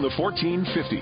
From the 1450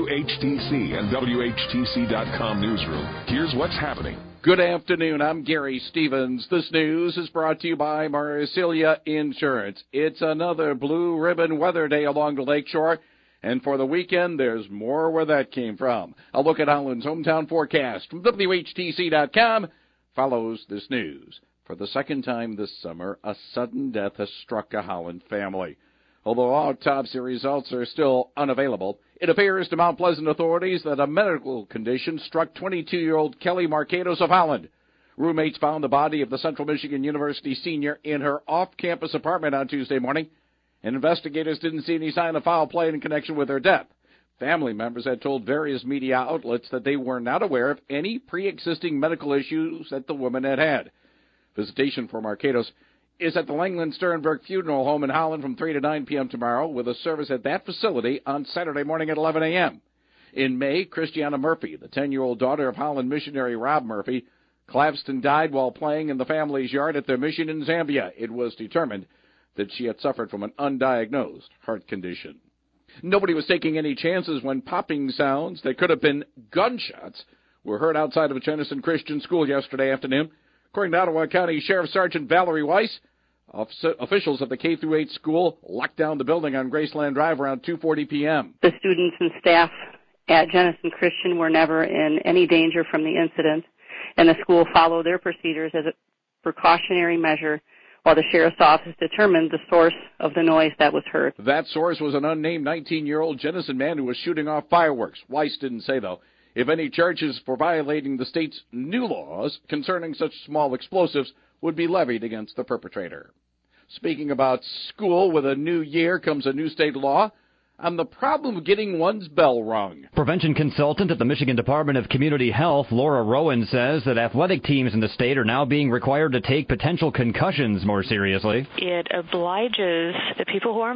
WHTC and WHTC.com newsroom, here's what's happening. Good afternoon. I'm Gary Stevens. This news is brought to you by Marsilia Insurance. It's another blue ribbon weather day along the lakeshore, and for the weekend, there's more where that came from. A look at Holland's hometown forecast from WHTC.com follows this news. For the second time this summer, a sudden death has struck a Holland family. Although autopsy results are still unavailable, it appears to Mount Pleasant authorities that a medical condition struck 22-year-old Kelly Marcados of Holland. Roommates found the body of the Central Michigan University senior in her off-campus apartment on Tuesday morning, and investigators didn't see any sign of foul play in connection with her death. Family members had told various media outlets that they were not aware of any pre-existing medical issues that the woman had had. Visitation for Marcados is at the Langland Sternberg Funeral Home in Holland from 3 to 9 p.m. tomorrow, with a service at that facility on Saturday morning at 11 a.m. In May, Christiana Murphy, the 10-year-old daughter of Holland missionary Rob Murphy, collapsed and died while playing in the family's yard at their mission in Zambia. It was determined that she had suffered from an undiagnosed heart condition. Nobody was taking any chances when popping sounds that could have been gunshots were heard outside of a Jenison Christian school yesterday afternoon. According to Ottawa County Sheriff Sergeant Valerie Weiss, officials of the K-8 school locked down the building on Graceland Drive around 2:40 p.m. The students and staff at Jenison Christian were never in any danger from the incident, and the school followed their procedures as a precautionary measure while the sheriff's office determined the source of the noise that was heard. That source was an unnamed 19-year-old Jenison man who was shooting off fireworks. Weiss didn't say, though, if any charges for violating the state's new laws concerning such small explosives would be levied against the perpetrator. Speaking about school, with a new year comes a new state law on the problem of getting one's bell rung. Prevention consultant at the Michigan Department of Community Health, Laura Rowan, says that athletic teams in the state are now being required to take potential concussions more seriously. It obliges the people who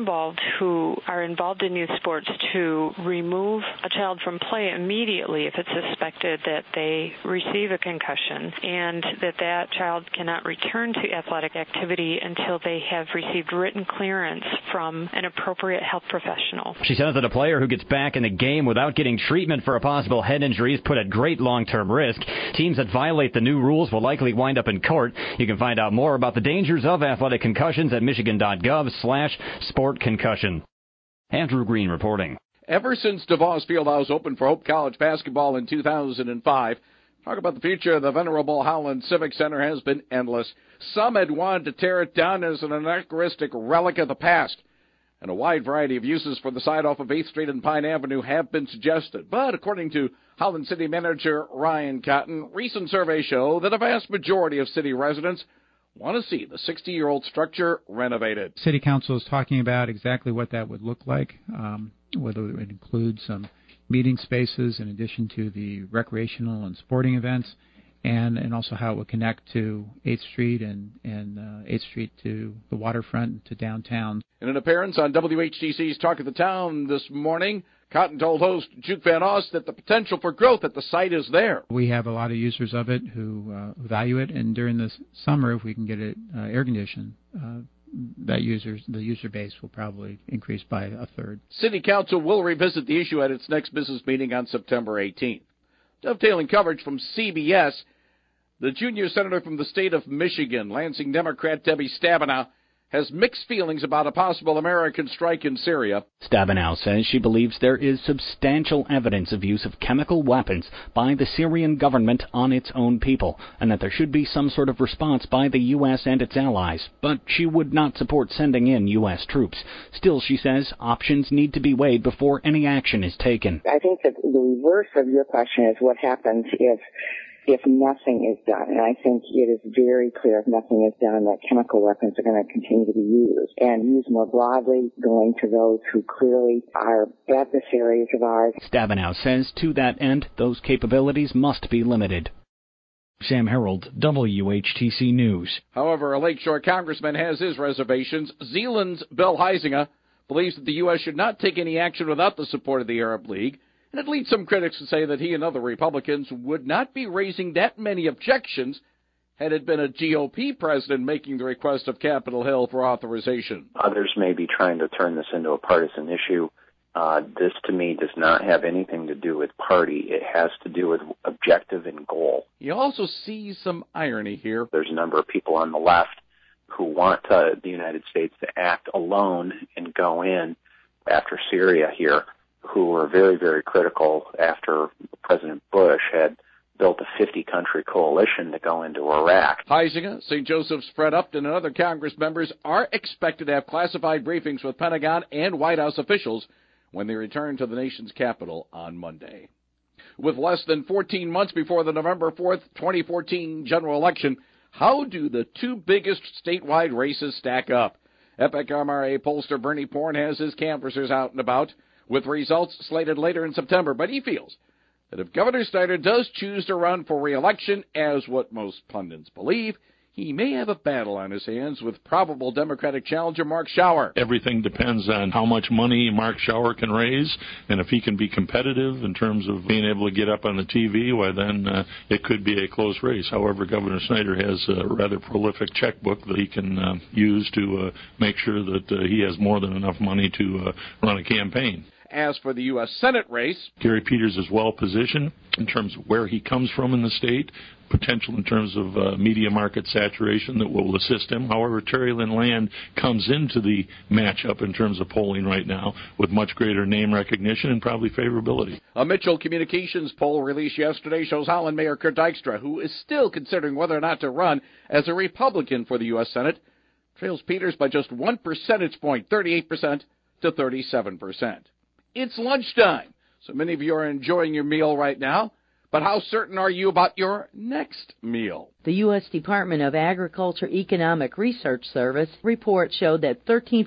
are involved in youth sports to remove a child from play immediately if it's suspected that they receive a concussion, and that child cannot return to athletic activity until they have received written clearance from an appropriate health professional. She says that a player who gets back in the game without getting treatment for a possible head injury is put at great long-term risk. Teams that violate the new rules will likely wind up in court. You can find out more about the dangers of athletic concussions at michigan.gov/sportconcussion. Andrew Green reporting. Ever since DeVos Fieldhouse opened for Hope College basketball in 2005, talk about the future of the venerable Holland Civic Center has been endless. Some had wanted to tear it down as an anachronistic relic of the past, and a wide variety of uses for the site off of 8th Street and Pine Avenue have been suggested. But according to Holland City Manager Ryan Cotton, recent surveys show that a vast majority of city residents want to see the 60-year-old structure renovated. City Council is talking about exactly what that would look like, whether it would include some meeting spaces in addition to the recreational and sporting events, and also how it would connect to 8th Street and 8th Street to the waterfront and to downtown. In an appearance on WHTC's Talk of the Town this morning, Cotton told host Juke Van Ost that the potential for growth at the site is there. We have a lot of users of it who value it, and during the summer, if we can get it air-conditioned, the user base will probably increase by a third. City Council will revisit the issue at its next business meeting on September 18th. Dovetailing coverage from CBS, the junior senator from the state of Michigan, Lansing Democrat Debbie Stabenow, has mixed feelings about a possible American strike in Syria. Stabenow says she believes there is substantial evidence of use of chemical weapons by the Syrian government on its own people, and that there should be some sort of response by the U.S. and its allies. But she would not support sending in U.S. troops. Still, she says, options need to be weighed before any action is taken. I think that the reverse of your question is what happens if nothing is done. And I think it is very clear if nothing is done that chemical weapons are going to continue to be used and used more broadly, going to those who clearly are adversaries of ours. Stabenow says to that end, those capabilities must be limited. Sam Harold, WHTC News. However, a Lakeshore congressman has his reservations. Zeeland's Bill Huizenga believes that the U.S. should not take any action without the support of the Arab League. And it leads some critics to say that he and other Republicans would not be raising that many objections had it been a GOP president making the request of Capitol Hill for authorization. Others may be trying to turn this into a partisan issue. This, to me, does not have anything to do with party. It has to do with objective and goal. You also see some irony here. There's a number of people on the left who want the United States to act alone and go in after Syria here, who were very, very critical after President Bush had built a 50-country coalition to go into Iraq. Huizinga, St. Joseph's Fred Upton, and other Congress members are expected to have classified briefings with Pentagon and White House officials when they return to the nation's capital on Monday. With less than 14 months before the November 4th, 2014 general election, how do the two biggest statewide races stack up? Epic MRA pollster Bernie Porn has his canvassers out and about, with results slated later in September, but he feels that if Governor Snyder does choose to run for re-election, as what most pundits believe, he may have a battle on his hands with probable Democratic challenger Mark Schauer. Everything depends on how much money Mark Schauer can raise, and if he can be competitive in terms of being able to get up on the TV, well, then it could be a close race. However, Governor Snyder has a rather prolific checkbook that he can use to make sure that he has more than enough money to run a campaign. As for the U.S. Senate race, Gary Peters is well positioned in terms of where he comes from in the state, potential in terms of media market saturation that will assist him. However, Terry Lynn Land comes into the matchup in terms of polling right now with much greater name recognition and probably favorability. A Mitchell Communications poll released yesterday shows Holland Mayor Kurt Dykstra, who is still considering whether or not to run as a Republican for the U.S. Senate, trails Peters by just 1 percentage point, 38% to 37%. It's lunchtime, so many of you are enjoying your meal right now. But how certain are you about your next meal? The U.S. Department of Agriculture Economic Research Service report showed that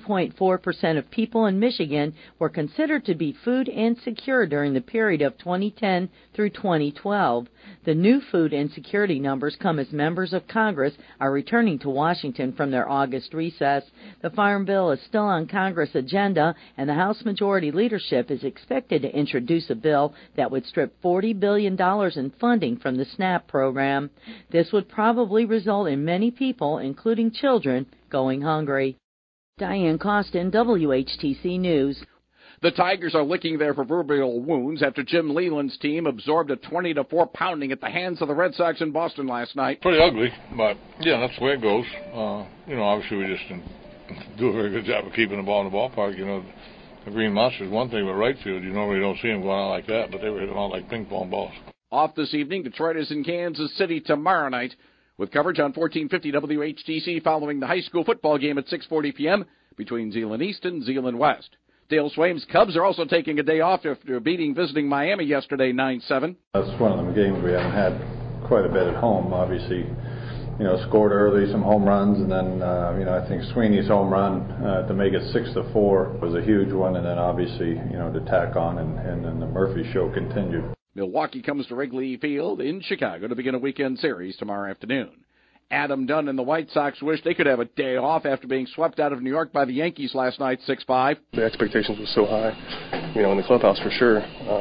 13.4% of people in Michigan were considered to be food insecure during the period of 2010 through 2012. The new food insecurity numbers come as members of Congress are returning to Washington from their August recess. The Farm Bill is still on Congress' agenda, and the House Majority Leadership is expected to introduce a bill that would strip $40 billion in funding from the SNAP program. This would probably result in many people, including children, going hungry. Diane Costin, WHTC News. The Tigers are licking their proverbial wounds after Jim Leyland's team absorbed a 20-4 pounding at the hands of the Red Sox in Boston last night. Pretty ugly, but yeah, that's the way it goes. Obviously we just didn't do a very good job of keeping the ball in the ballpark. The Green Monsters, one thing with right field, you normally don't see them going out like that, but they were hitting out like ping pong balls. Off this evening, Detroit is in Kansas City tomorrow night with coverage on 1450 WHTC following the high school football game at 6:40 p.m. between Zeeland East and Zeeland West. Dale Swaim's Cubs are also taking a day off after visiting Miami yesterday 9-7. That's one of them games we haven't had quite a bit at home. Obviously, scored early, some home runs, and then, I think Sweeney's home run to make it 6-4 was a huge one, and then obviously, to tack on, and then the Murphy show continued. Milwaukee comes to Wrigley Field in Chicago to begin a weekend series tomorrow afternoon. Adam Dunn and the White Sox wish they could have a day off after being swept out of New York by the Yankees last night 6-5. The expectations were so high, in the clubhouse for sure,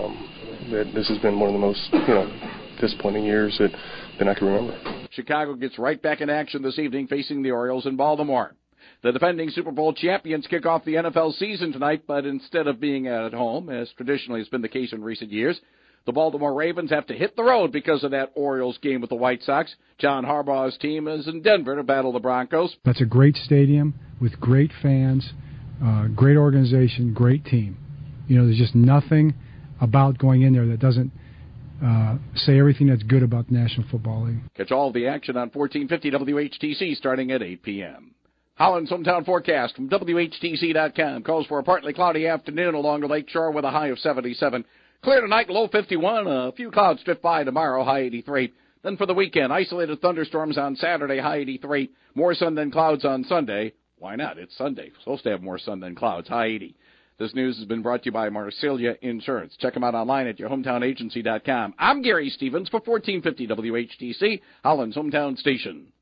that this has been one of the most, disappointing years that I can remember. Chicago gets right back in action this evening facing the Orioles in Baltimore. The defending Super Bowl champions kick off the NFL season tonight, but instead of being at home, as traditionally has been the case in recent years, the Baltimore Ravens have to hit the road because of that Orioles game with the White Sox. John Harbaugh's team is in Denver to battle the Broncos. That's a great stadium with great fans, great organization, great team. There's just nothing about going in there that doesn't say everything that's good about the National Football League. Catch all of the action on 1450 WHTC starting at 8 p.m. Holland's hometown forecast from WHTC.com calls for a partly cloudy afternoon along the lakeshore with a high of 77. Clear tonight, low 51. A few clouds drift by tomorrow, high 83. Then for the weekend, isolated thunderstorms on Saturday, high 83. More sun than clouds on Sunday. Why not? It's Sunday. Supposed to have more sun than clouds, high 80. This news has been brought to you by Marsilia Insurance. Check them out online at yourhometownagency.com. I'm Gary Stevens for 1450 WHTC, Holland's hometown station.